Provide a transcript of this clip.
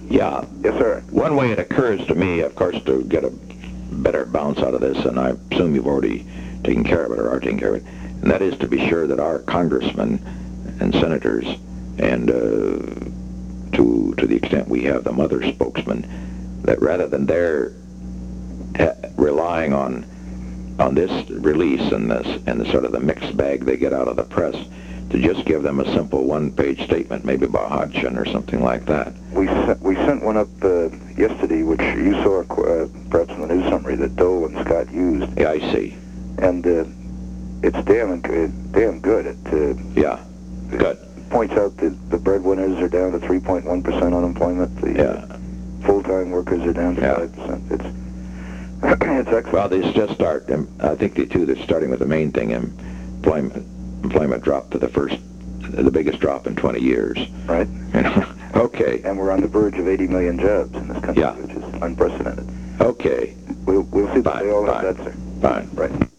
Yeah. Yes, sir. One way it occurs to me, of course, to get a better bounce out of this, and I assume you've already taken care of it or are taking care of it, and that is to be sure that our congressmen and senators, and to the extent we have them other spokesmen, that rather than their relying on this release and the sort of the mixed bag they get out of the press, to just give them a simple one-page statement, maybe by Hodgson or something like that. We sent one up yesterday, which you saw perhaps in the news summary that Dole and Scott used. Yeah, I see. And it's damn good. It yeah, good. Points out that the breadwinners are down to 3.1% unemployment. The full-time workers are down to 5%. It's excellent. Well, they just start. I think they're starting with the main thing. Employment dropped to the biggest drop in 20 years. Right. Okay. And we're on the verge of 80 million jobs in this country, which is unprecedented. Okay. We'll see that they all have that, sir. Fine. Right.